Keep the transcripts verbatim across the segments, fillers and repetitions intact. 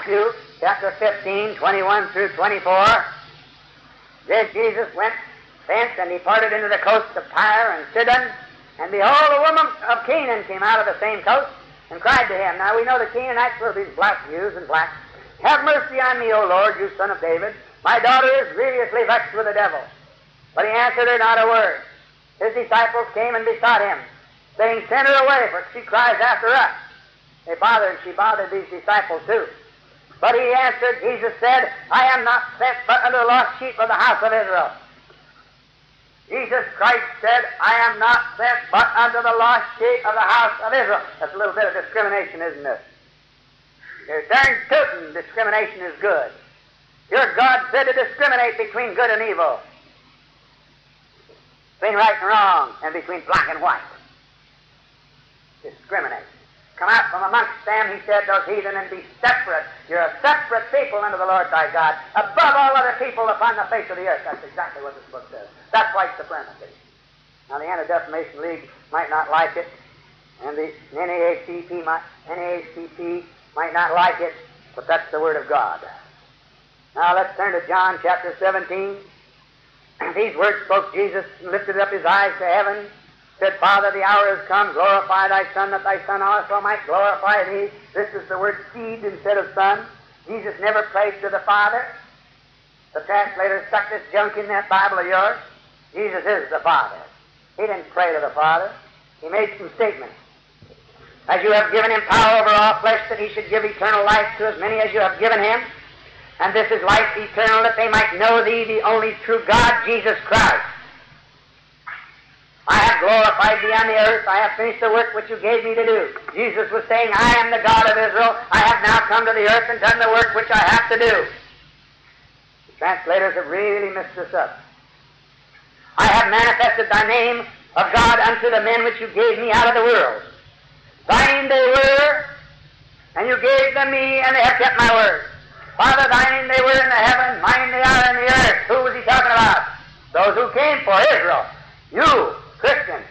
Matthew chapter fifteen, twenty-one through twenty-four, then Jesus went thence and departed into the coast of Tyre and Sidon, and behold, a woman of Canaan came out of the same coast and cried to him. Now we know the Canaanites were these black Jews and blacks. Have mercy on me, O Lord, you son of David. My daughter is grievously vexed with the devil. But he answered her not a word. His disciples came and besought him, saying, Send her away, for she cries after us. They bothered, she bothered these disciples too. But he answered, Jesus said, I am not sent but unto the lost sheep of the house of Israel. Jesus Christ said, I am not sent but unto the lost sheep of the house of Israel. That's a little bit of discrimination, isn't it? You're darn tootin' discrimination is good. Your God said to discriminate between good and evil, between right and wrong, and between black and white. Discriminate. Come out from amongst them, he said, those heathen, and be separate. You're a separate people unto the Lord thy God, above all other people upon the face of the earth. That's exactly what this book says. That's white supremacy. Now, the Anti-Defamation League might not like it, and the N double A C P might, N double A C P might not like it, but that's the Word of God. Now, let's turn to John chapter seventeen. These words spoke Jesus, and lifted up his eyes to heaven, said, Father, the hour has come, glorify thy Son, that thy Son also might glorify thee. This is the word seed instead of son. Jesus never prayed to the Father. The translators stuck this junk in that Bible of yours. Jesus is the Father. He didn't pray to the Father. He made some statements. As you have given him power over all flesh, that he should give eternal life to as many as you have given him. And this is life eternal, that they might know thee, the only true God, Jesus Christ. I have glorified thee on the earth. I have finished the work which you gave me to do. Jesus was saying, I am the God of Israel. I have now come to the earth and done the work which I have to do. The translators have really messed this up. I have manifested thy name of God unto the men which you gave me out of the world. Thine they were, and you gave them me, and they have kept my word. Father, thine they were in the heaven, mine they are in the earth. Who was he talking about? Those who came for Israel. You, Christians.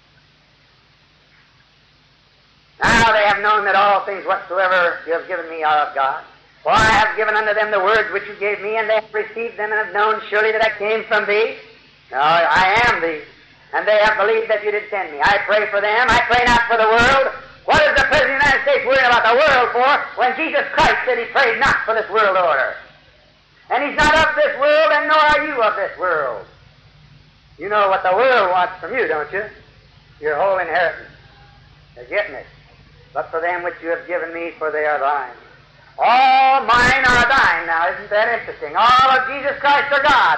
Now they have known that all things whatsoever you have given me are of God. For I have given unto them the words which you gave me, and they have received them, and have known surely that I came from thee. No, I am thee. And they have believed that you did send me. I pray for them. I pray not for the world. What is the President of the United States worrying about the world for when Jesus Christ said he prayed not for this world order? And he's not of this world, and nor are you of this world. You know what the world wants from you, don't you? Your whole inheritance. They're getting it. But for them which you have given me, for they are thine. All mine are thine. Now, isn't that interesting? All of Jesus Christ are God.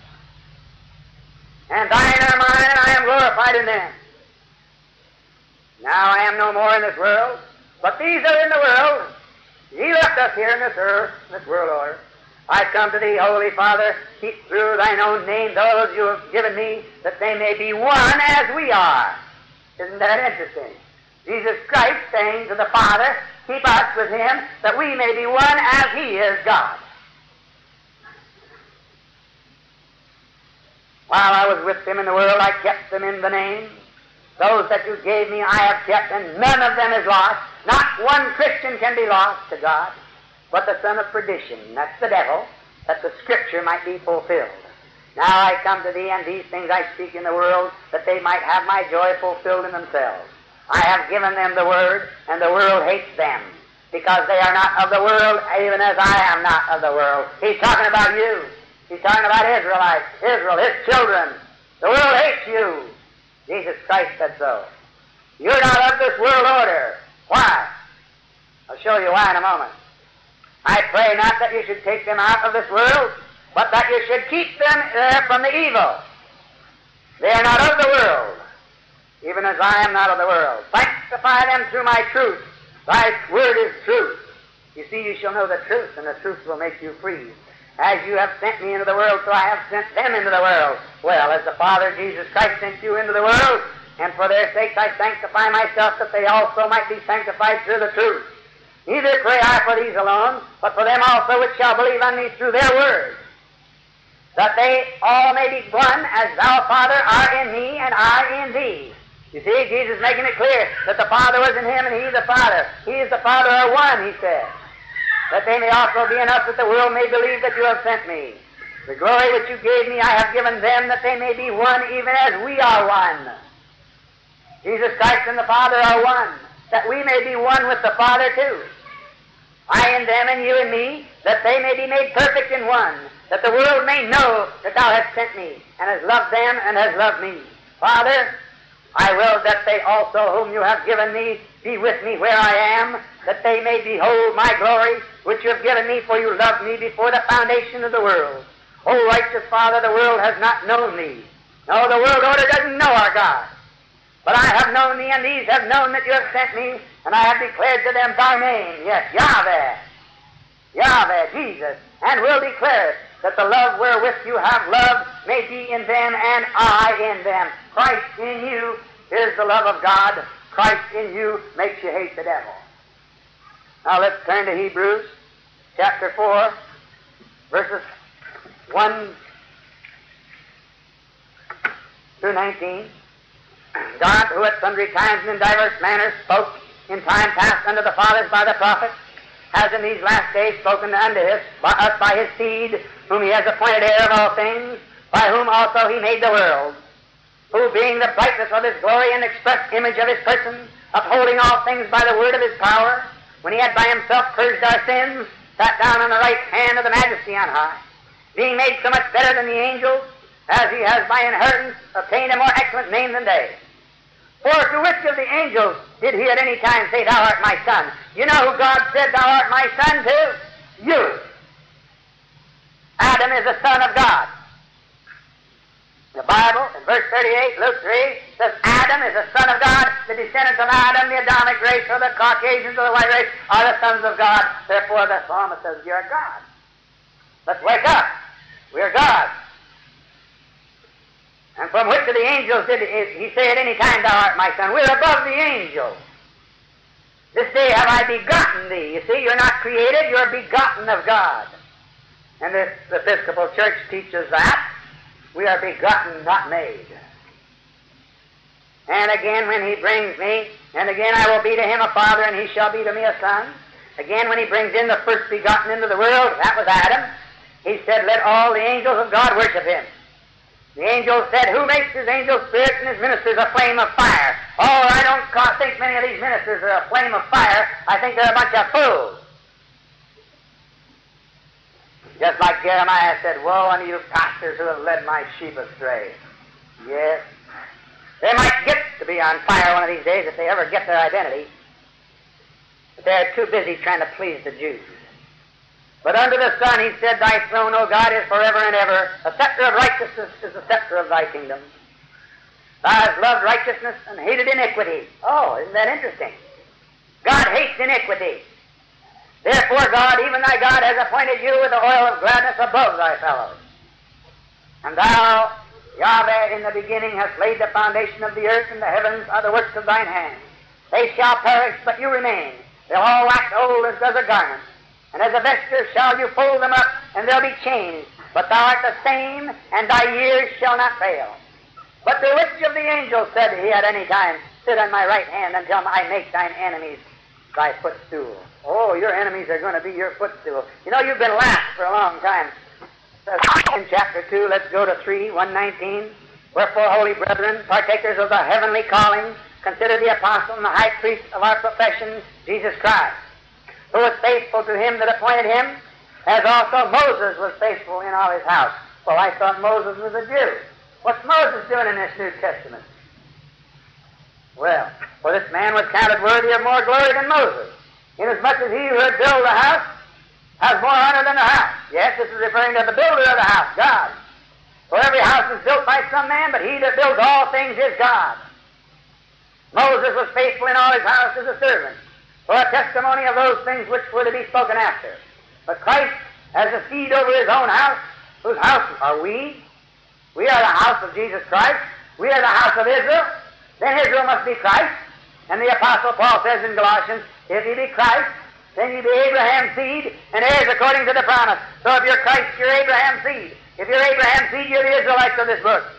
And thine are mine, and I am glorified in them. Now I am no more in this world, but these are in the world. He left us here in this earth, this world order. I come to thee, Holy Father, keep through thine own name those you have given me, that they may be one as we are. Isn't that interesting? Jesus Christ saying to the Father, keep us with him, that we may be one as he is God. While I was with them in the world, I kept them in the name. Those that you gave me I have kept, and none of them is lost. Not one Christian can be lost to God, but the son of perdition, that's the devil, that the Scripture might be fulfilled. Now I come to thee, and these things I speak in the world, that they might have my joy fulfilled in themselves. I have given them the word, and the world hates them, because they are not of the world, even as I am not of the world. He's talking about you. He's talking about Israelites, Israel, his children. The world hates you. Jesus Christ said so. You're not of this world order. Why? I'll show you why in a moment. I pray not that you should take them out of this world, but that you should keep them there from the evil. They are not of the world, even as I am not of the world. Sanctify them through my truth. Thy word is truth. You see, you shall know the truth, and the truth will make you free. As you have sent me into the world, so I have sent them into the world. Well, as the Father Jesus Christ sent you into the world, and for their sakes I sanctify myself, that they also might be sanctified through the truth. Neither pray I for these alone, but for them also which shall believe on me through their word, that they all may be one, as thou, Father, art in me, and I in thee. You see, Jesus making it clear that the Father was in him, and he the Father. He is the Father are one, he said. that they may also be in us, that the world may believe that you have sent me. The glory which you gave me I have given them, that they may be one even as we are one. Jesus Christ and the Father are one, that we may be one with the Father too. I in them and you in me, that they may be made perfect in one, that the world may know that thou hast sent me, and hast loved them and hast loved me. Father, I will that they also whom you have given me be with me where I am, that they may behold my glory, which you have given me, for you loved me before the foundation of the world. O righteous Father, the world has not known thee. No, the world order doesn't know our God. But I have known thee, and these have known that you have sent me, and I have declared to them thy name, yes, Yahweh, Yahweh, Jesus, and will declare it, that the love wherewith you have loved may be in them, and I in them. Christ in you is the love of God. Christ in you makes you hate the devil. Now let's turn to Hebrews chapter four, verses one through nineteen. God, who at sundry times and in divers manners spoke in time past unto the fathers by the prophets, has in these last days spoken unto his, by us by his seed, whom he has appointed heir of all things, by whom also he made the world, who being the brightness of his glory and express image of his person, upholding all things by the word of his power, when he had by himself purged our sins, sat down on the right hand of the Majesty on high, being made so much better than the angels, as he has by inheritance obtained a more excellent name than they. For to which of the angels did he at any time say, Thou art my son? You know who God said, Thou art my son to? You. Adam is a son of God. The Bible, in verse thirty-eight, Luke three, says Adam is a son of God. The descendants of Adam, the Adamic race, or the Caucasians, or the white race, are the sons of God. Therefore the psalmist says, You're God. Let's wake up. We're God. And from which of the angels did he say at any time, Thou art my son? We're above the angels. This day have I begotten thee. You see, you're not created, you're begotten of God. And this Episcopal Church teaches that. We are begotten, not made. And again, when he brings me, and again I will be to him a father, and he shall be to me a son. Again, when he brings in the first begotten into the world, that was Adam, he said, Let all the angels of God worship him. The angels said, Who makes his angels spirits and his ministers a flame of fire? Oh, I don't think many of these ministers are a flame of fire. I think they're a bunch of fools. Just like Jeremiah said, Woe unto you pastors who have led my sheep astray. Yes. They might get to be on fire one of these days if they ever get their identity. But they're too busy trying to please the Jews. But under the sun, he said, Thy throne, O God, is forever and ever. A scepter of righteousness is the scepter of thy kingdom. Thou hast loved righteousness and hated iniquity. Oh, isn't that interesting? God hates iniquity. Therefore, God, even thy God, has appointed you with the oil of gladness above thy fellows. And thou, Yahweh, in the beginning hast laid the foundation of the earth, and the heavens are the works of thine hands. They shall perish, but you remain. They'll all wax old as does a garment. And as a vesture shall you fold them up, and they'll be changed. But thou art the same, and thy years shall not fail. But to which of the angels said he at any time, Sit on my right hand until I make thine enemies thy footstool? Oh, your enemies are going to be your footstool. You know, you've been laughed for a long time. In chapter two, let's go to three, one nineteen. Wherefore, holy brethren, partakers of the heavenly calling, consider the apostle and the high priest of our profession, Jesus Christ, who was faithful to him that appointed him, as also Moses was faithful in all his house. Well, I thought Moses was a Jew. What's Moses doing in this New Testament? Well, for this man was counted worthy of more glory than Moses, inasmuch as he who had built the house has more honor than the house. Yes, this is referring to the builder of the house, God. For every house is built by some man, but he that builds all things is God. Moses was faithful in all his house as a servant, for a testimony of those things which were to be spoken after. But Christ, as a seed over his own house, whose house are we? We are the house of Jesus Christ. We are the house of Israel. Then Israel must be Christ. And the Apostle Paul says in Galatians, If ye be Christ, then ye be Abraham's seed, and heirs according to the promise. So if you're Christ, you're Abraham's seed. If you're Abraham's seed, you're the Israelites of this book.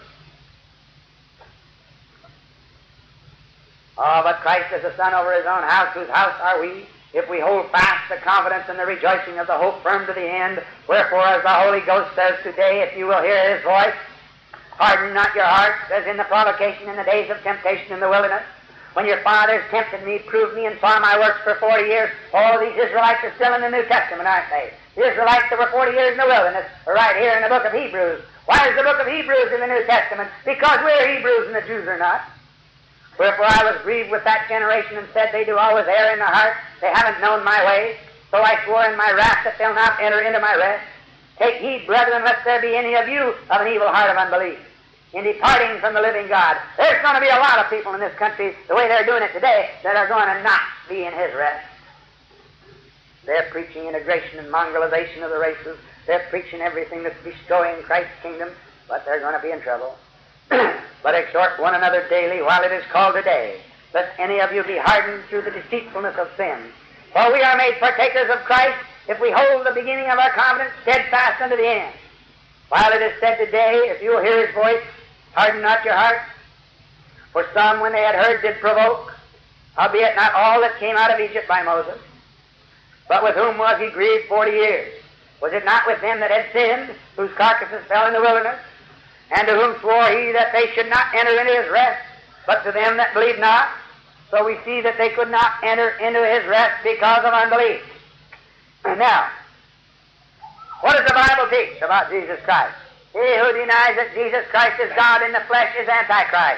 Oh, but Christ is the son over his own house, whose house are we? if we hold fast the confidence and the rejoicing of the hope firm to the end. Wherefore, as the Holy Ghost says today, if you will hear His voice, harden not your hearts, as in the provocation in the days of temptation in the wilderness, when your fathers tempted me, proved me, and saw my works for forty years. All these Israelites are still in the New Testament, aren't they? The Israelites that were forty years in the wilderness are right here in the book of Hebrews. Why is the book of Hebrews in the New Testament? Because we're Hebrews and the Jews are not. Wherefore I was grieved with that generation and said, they do always err in the heart. They haven't known my ways. So I swore in my wrath that they'll not enter into my rest. Take heed, brethren, lest there be any of you of an evil heart of unbelief, in departing from the living God. There's going to be a lot of people in this country, the way they're doing it today, that are going to not be in His rest. They're preaching integration and mongrelization of the races. They're preaching everything that's destroying Christ's kingdom, but they're going to be in trouble. But exhort one another daily while it is called today, lest any of you be hardened through the deceitfulness of sin. For we are made partakers of Christ if we hold the beginning of our confidence steadfast unto the end. While it is said today, if you will hear His voice, harden not your heart. For some, when they had heard, did provoke, howbeit not all that came out of Egypt by Moses. But with whom was He grieved forty years? Was it not with them that had sinned, whose carcasses fell in the wilderness? And to whom swore He that they should not enter into His rest, but to them that believed not? So we see that they could not enter into His rest because of unbelief. And now, what does the Bible teach about Jesus Christ? He who denies that Jesus Christ is God in the flesh is Antichrist.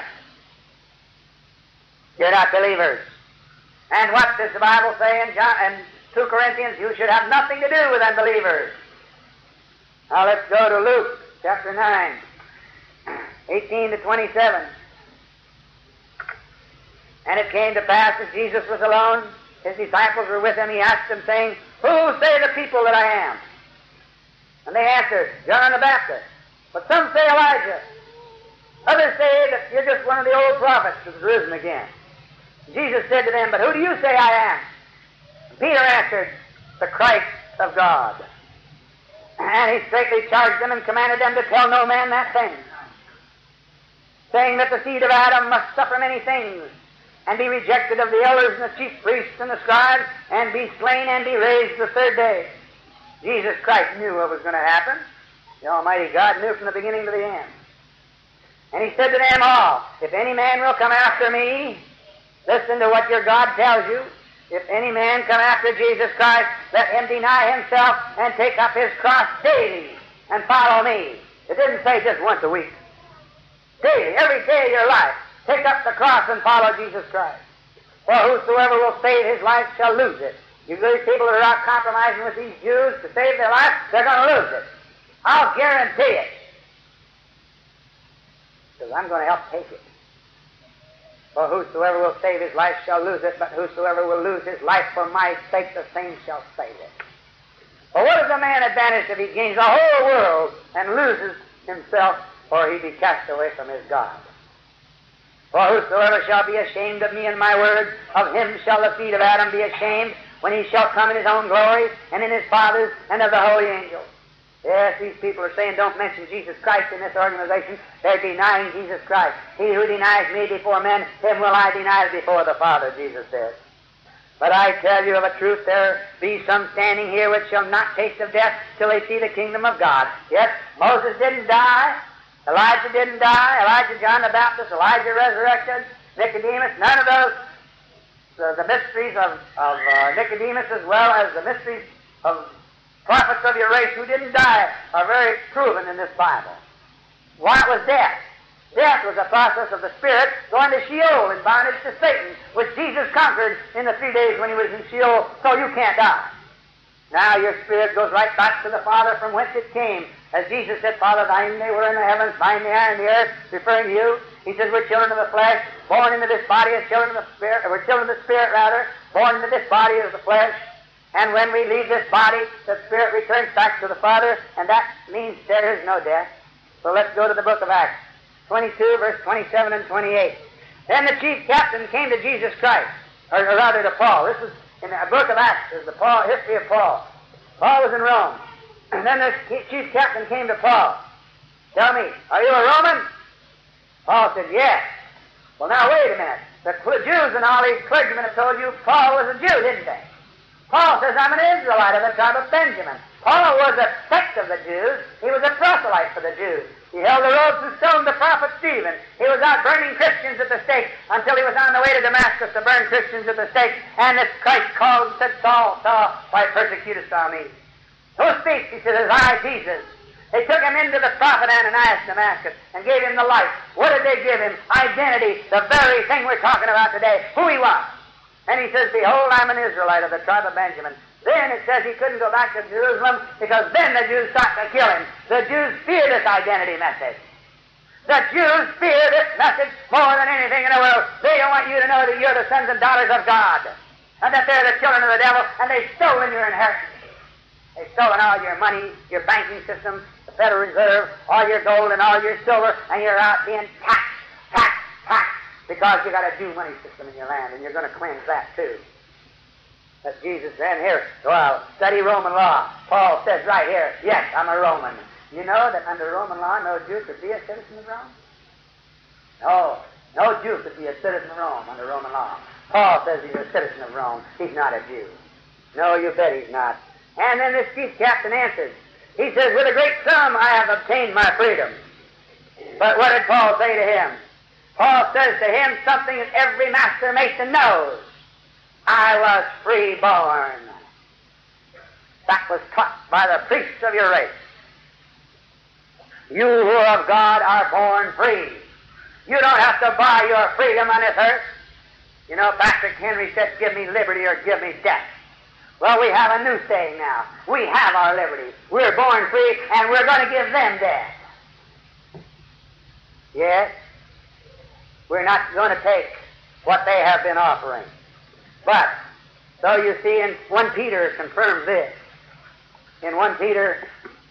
You're not believers. And what does the Bible say in John and two Corinthians? You should have nothing to do with unbelievers. Now let's go to Luke chapter nine, eighteen to twenty-seven. And it came to pass as Jesus was alone, His disciples were with Him, He asked them, saying, Who say the people that I am? And they answered, John the Baptist. But some say Elijah. Others say that you're just one of the old prophets who's risen again. Jesus said to them, But who do you say I am? And Peter answered, The Christ of God. And He straitly charged them and commanded them to tell no man that thing, saying that the seed of Adam must suffer many things, and be rejected of the elders and the chief priests and the scribes, and be slain and be raised the third day. Jesus Christ knew what was going to happen. The Almighty God knew from the beginning to the end. And He said to them all, If any man will come after me, listen to what your God tells you. If any man come after Jesus Christ, let him deny himself and take up his cross daily and follow me. It didn't say just once a week. Daily, every day of your life, take up the cross and follow Jesus Christ. For whosoever will save his life shall lose it. You these people that are out compromising with these Jews to save their life, they're going to lose it. I'll guarantee it. Because I'm going to help take it. For whosoever will save his life shall lose it, but whosoever will lose his life for my sake, the same shall save it. For what is a man advantage if he gains the whole world and loses himself, or he be cast away from his God? For whosoever shall be ashamed of me and my words, of him shall the seed of Adam be ashamed, when he shall come in his own glory, and in his Father's, and of the holy angels. Yes, these people are saying don't mention Jesus Christ in this organization. They're denying Jesus Christ. He who denies me before men, him will I deny before the Father, Jesus says. But I tell you of a truth, there be some standing here which shall not taste of death till they see the kingdom of God. Yes, Moses didn't die. Elijah didn't die. Elijah, John the Baptist, Elijah resurrected. Nicodemus, none of those. The, the mysteries of, of uh, Nicodemus, as well as the mysteries of prophets of your race who didn't die, are very proven in this Bible. What was death? Death was a process of the Spirit going to Sheol in bondage to Satan, which Jesus conquered in the three days when he was in Sheol, so you can't die. Now your spirit goes right back to the Father from whence it came. As Jesus said, Father, thine they were in the heavens, mine they are in the earth, referring to you. He says, we're children of the flesh, born into this body as children of the Spirit, or we're children of the Spirit, rather, born into this body as the flesh. And when we leave this body, the Spirit returns back to the Father, and that means there is no death. So let's go to the book of Acts, twenty-two, verse twenty-seven and twenty-eight. Then the chief captain came to Jesus Christ, or, or rather to Paul. This is in the book of Acts, is the Paul, history of Paul. Paul was in Rome. And then the chief captain came to Paul. Tell me, are you a Roman? Paul said, yes. Well, now, wait a minute. The Jews and all these clergymen have told you Paul was a Jew, didn't they? Paul says, I'm an Israelite of the tribe of Benjamin. Paul was a sect of the Jews. He was a proselyte for the Jews. He held the ropes and stoned the prophet Stephen. He was out burning Christians at the stake until he was on the way to Damascus to burn Christians at the stake. And this Christ called and said, Saul, Saul, why persecutest thou me? Who speaks? He says, I, Jesus. They took him into the prophet Ananias in Damascus and gave him the light. What did they give him? Identity, the very thing we're talking about today, who he was. And he says, behold, I'm an Israelite of the tribe of Benjamin. Then it says he couldn't go back to Jerusalem because then the Jews sought to kill him. The Jews fear this identity message. The Jews fear this message more than anything in the world. They don't want you to know that you're the sons and daughters of God and that they're the children of the devil, and they've stolen your inheritance. They've stolen all your money, your banking system, the Federal Reserve, all your gold and all your silver, and you're out being taxed, taxed, taxed, because you got a due money system in your land, and you're going to cleanse that too. But Jesus said here, well, study Roman law. Paul says right here, yes, I'm a Roman. You know that under Roman law, no Jew could be a citizen of Rome? No, no Jew could be a citizen of Rome under Roman law. Paul says he's a citizen of Rome. He's not a Jew. No, you bet he's not. And then this chief captain answers. He says, with a great sum I have obtained my freedom. But what did Paul say to him? Paul says to him something that every master mason knows. I was free-born. That was taught by the priests of your race. You who are of God are born free. You don't have to buy your freedom on this earth. You know, Patrick Henry said, give me liberty or give me death. Well, we have a new saying now. We have our liberty. We're born free, and we're going to give them death. Yes? We're not going to take what they have been offering. But, so you see, in First Peter confirms this. In First Peter,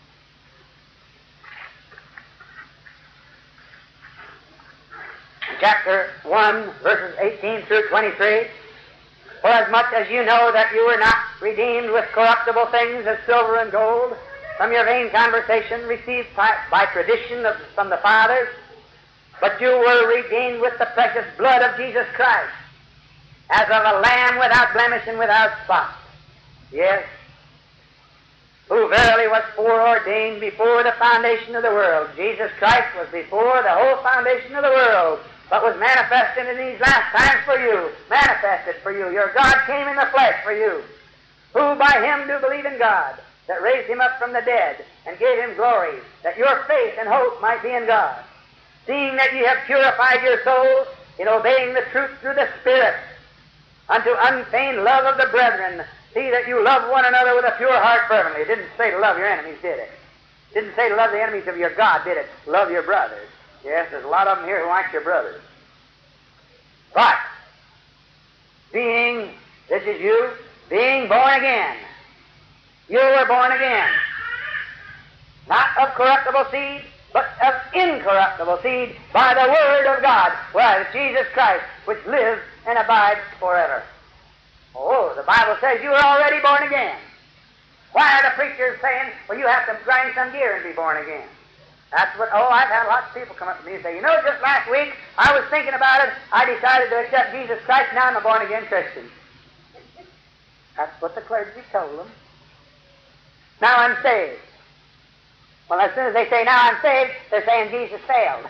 chapter one, verses eighteen through twenty-three, for as much as you know that you were not redeemed with corruptible things as silver and gold from your vain conversation received by, by tradition of, from the fathers, but you were redeemed with the precious blood of Jesus Christ, as of a lamb without blemish and without spot. Yes, who verily was foreordained before the foundation of the world. Jesus Christ was before the whole foundation of the world, but was manifested in these last times for you, manifested for you. Your God came in the flesh for you, who by him do believe in God, that raised him up from the dead, and gave him glory, that your faith and hope might be in God. Seeing that ye have purified your souls in obeying the truth through the Spirit, unto unfeigned love of the brethren, see that you love one another with a pure heart fervently. It didn't say to love your enemies, did it? It didn't say to love the enemies of your God, did it? Love your brothers. Yes, there's a lot of them here who aren't your brothers. But, being, this is you, being born again. You were born again. Not of corruptible seed, but of incorruptible seed by the Word of God, well, Jesus Christ, which lives and abides forever. Oh, the Bible says you were already born again. Why are the preachers saying, well, you have to grind some gear and be born again? That's what, oh, I've had lots of people come up to me and say, you know, just last week, I was thinking about it, I decided to accept Jesus Christ, now I'm a born-again Christian. That's what the clergy told them. Now I'm saved. Well, as soon as they say, now I'm saved, they're saying Jesus failed.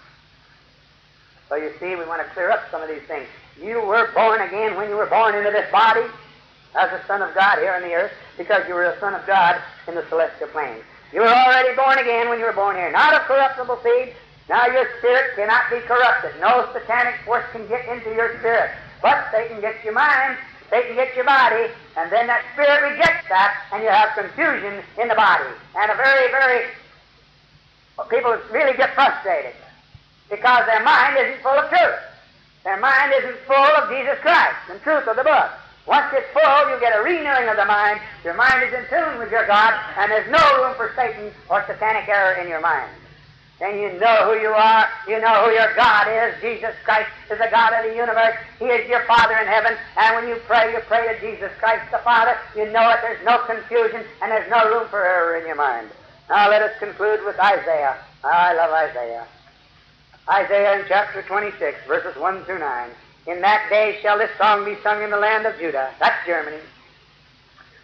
So you see, we want to clear up some of these things. You were born again when you were born into this body as a son of God here on the earth, because you were a son of God in the celestial planes. You were already born again when you were born here, not of corruptible seed. Now your spirit cannot be corrupted. No satanic force can get into your spirit. But they can get your mind, they can get your body, and then that spirit rejects that, and you have confusion in the body. And a very, very, well, people really get frustrated because their mind isn't full of truth. Their mind isn't full of Jesus Christ and truth of the book. Once it's full, you get a renewing of the mind. Your mind is in tune with your God, and there's no room for Satan or satanic error in your mind. Then you know who you are. You know who your God is. Jesus Christ is the God of the universe. He is your Father in heaven. And when you pray, you pray to Jesus Christ the Father. You know it. There's no confusion, and there's no room for error in your mind. Now let us conclude with Isaiah. I love Isaiah. Isaiah in chapter twenty-six, verses one through nine. In that day shall this song be sung in the land of Judah. That's Germany.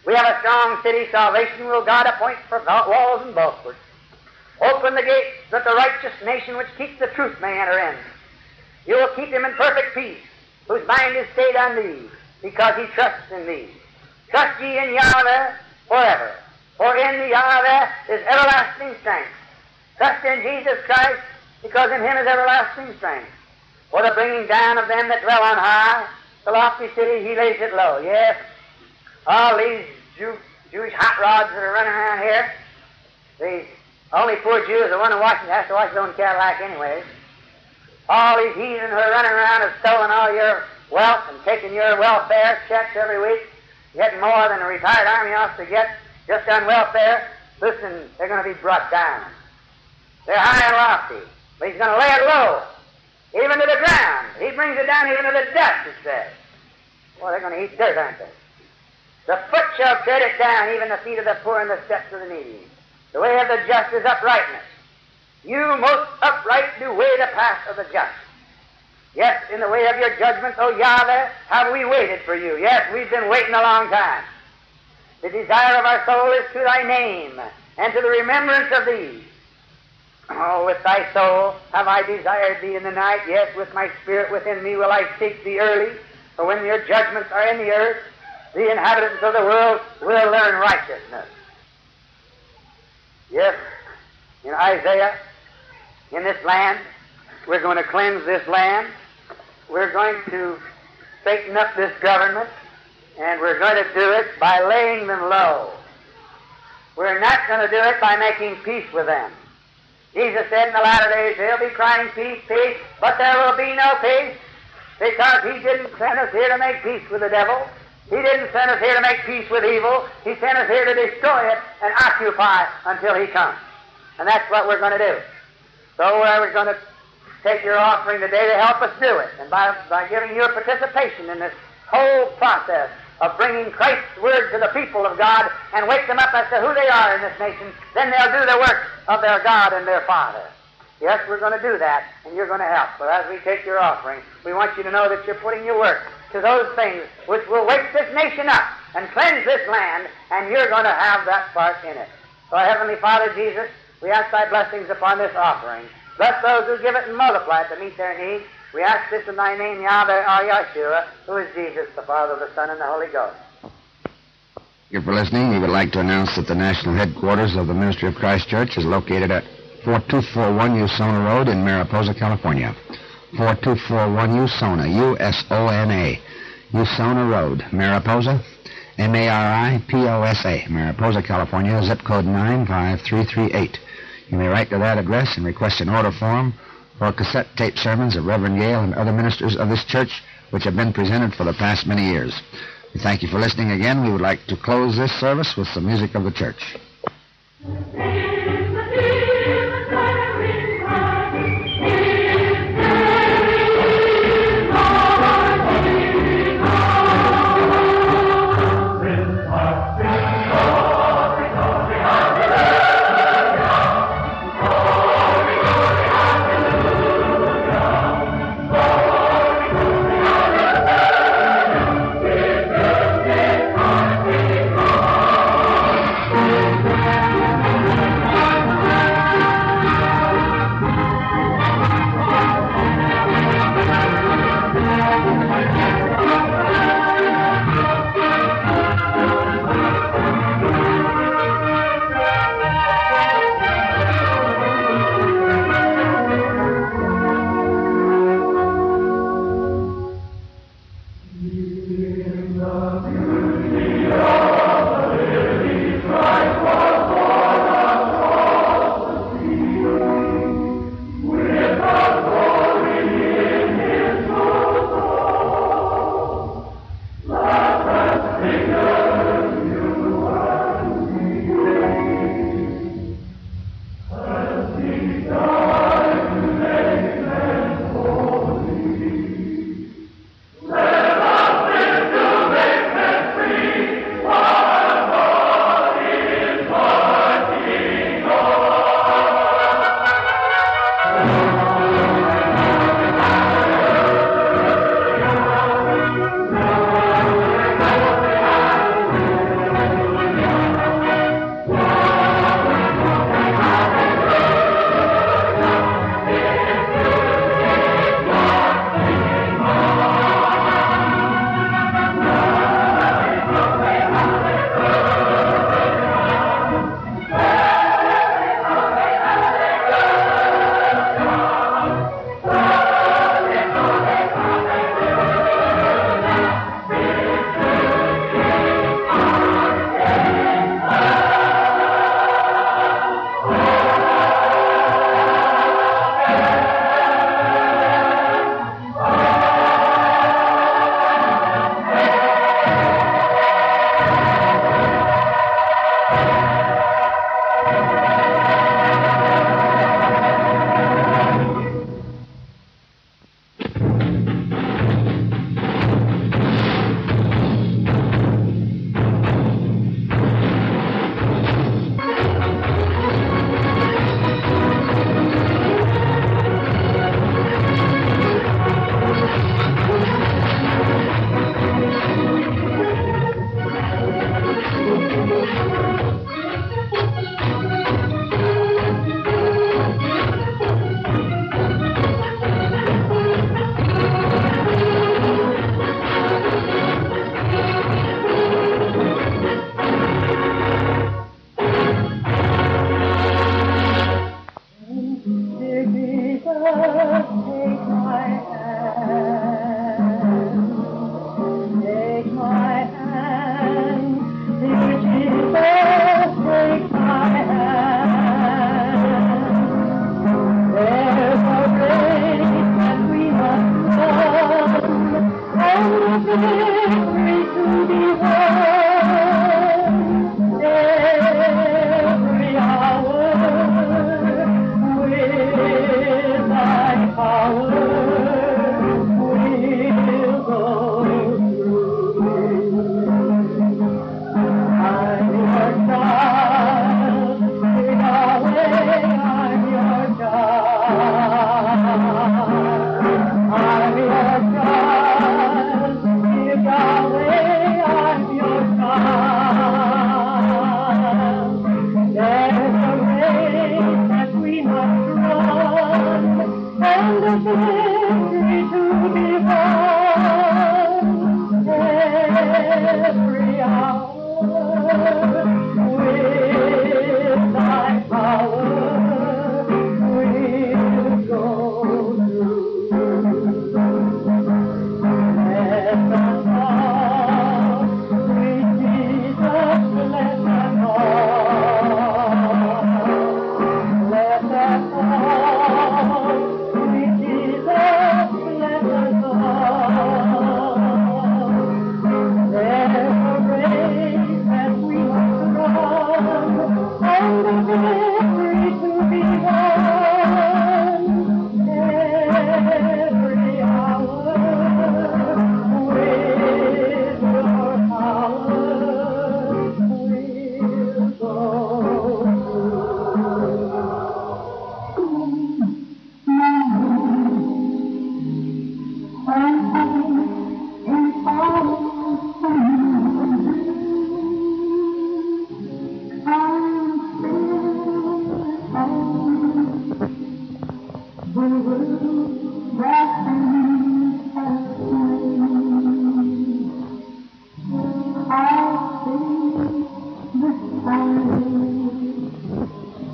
We have a strong city. Salvation will God appoint for walls and bulwarks. Open the gates that the righteous nation which keeps the truth may enter in. You will keep him in perfect peace, whose mind is stayed on thee, because he trusts in thee. Trust ye in Yahweh forever, for in the Yahweh is everlasting strength. Trust in Jesus Christ, because in him is everlasting strength. For the bringing down of them that dwell on high, the lofty city, he lays it low. Yes, all these Jew, Jewish hot rods that are running around here, the only poor Jew is the one who washes, has to wash his own Cadillac anyways. All these heathen who are running around have stolen all your wealth and taking your welfare checks every week, getting more than a retired army officer gets just on welfare. Listen, they're going to be brought down. They're high and lofty, but he's going to lay it low, even to the ground. He brings it down even to the dust, it says. Well, they're going to eat dirt, aren't they? The foot shall tread it down, even the feet of the poor and the steps of the needy. The way of the just is uprightness. You, most upright, do weigh the path of the just. Yes, in the way of your judgment, O Yahweh, have we waited for you. Yes, we've been waiting a long time. The desire of our soul is to thy name, and to the remembrance of thee. Oh, with thy soul have I desired thee in the night. Yes, with my spirit within me will I seek thee early. For when your judgments are in the earth, the inhabitants of the world will learn righteousness. Yes, in Isaiah, in this land, we're going to cleanse this land. We're going to straighten up this government, and we're going to do it by laying them low. We're not going to do it by making peace with them. Jesus said in the latter days, they'll be crying peace, peace, but there will be no peace, because he didn't send us here to make peace with the devil. He didn't send us here to make peace with evil. He sent us here to destroy it and occupy until he comes. And that's what we're going to do. So uh, we're going to take your offering today to help us do it. And by, by giving your participation in this whole process of bringing Christ's word to the people of God and wake them up as to who they are in this nation, then they'll do the work of their God and their Father. Yes, we're going to do that, and you're going to help. But as we take your offering, we want you to know that you're putting your work to those things which will wake this nation up and cleanse this land, and you're going to have that part in it. So, Heavenly Father Jesus, we ask thy blessings upon this offering. Bless those who give it and multiply it to meet their needs. We ask this in thy name, Yahweh, our Yeshua, who is Jesus, the Father, the Son, and the Holy Ghost. Thank you for listening. We would like to announce that the national headquarters of the Ministry of Christ Church is located at forty-two forty-one Usona Road in Mariposa, California. forty-two forty-one Usona, U S O N A, Usona Road, Mariposa, M A R I P O S A, Mariposa, California, zip code nine five three three eight. You may write to that address and request an order form for cassette tape sermons of Reverend Gale and other ministers of this church which have been presented for the past many years. We thank you for listening again. We would like to close this service with some music of the church.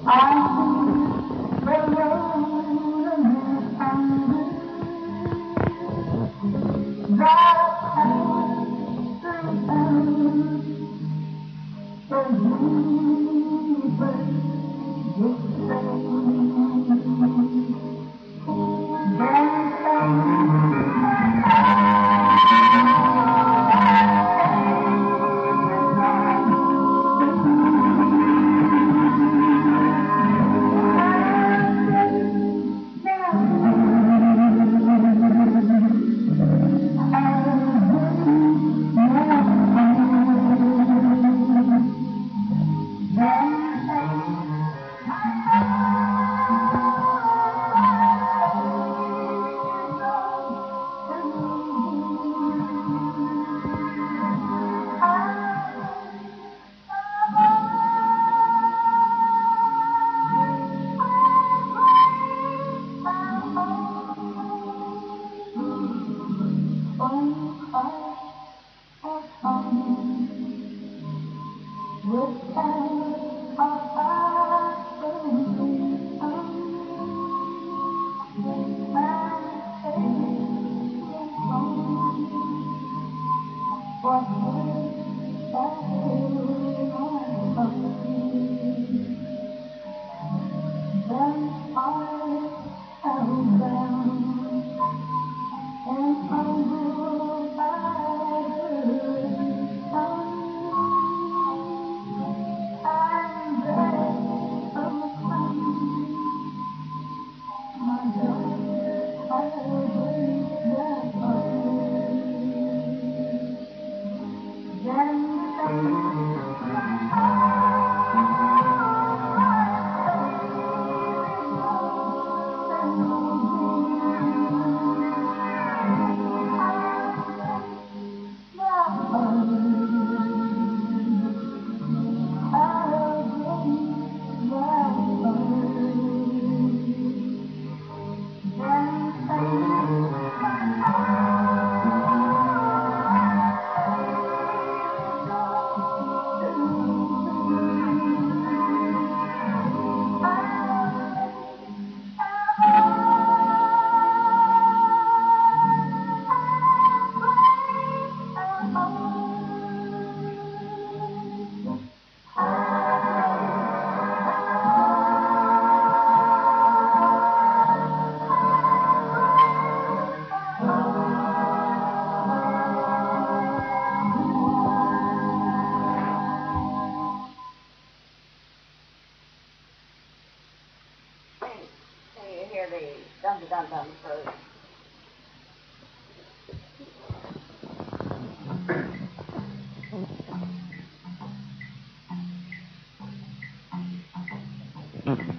Mm-hmm.